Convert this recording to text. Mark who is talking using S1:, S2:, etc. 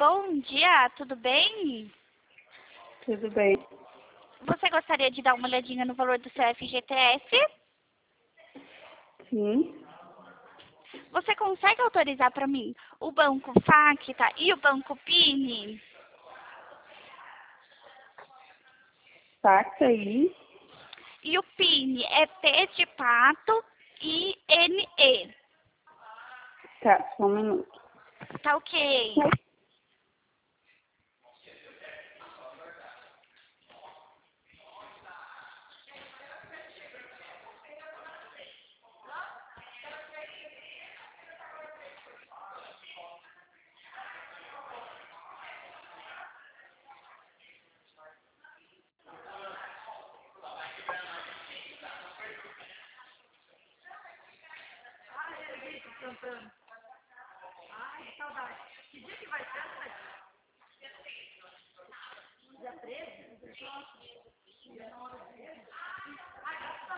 S1: Bom dia, tudo bem?
S2: Tudo bem.
S1: Você gostaria de dar uma olhadinha no valor do seu FGTS?
S2: Sim.
S1: Você consegue autorizar para mim o Banco Facta e o Banco Pini?
S2: Saca aí.
S1: E o Pini é P de pato e NE.
S2: Tá, só um minuto.
S1: Tá ok.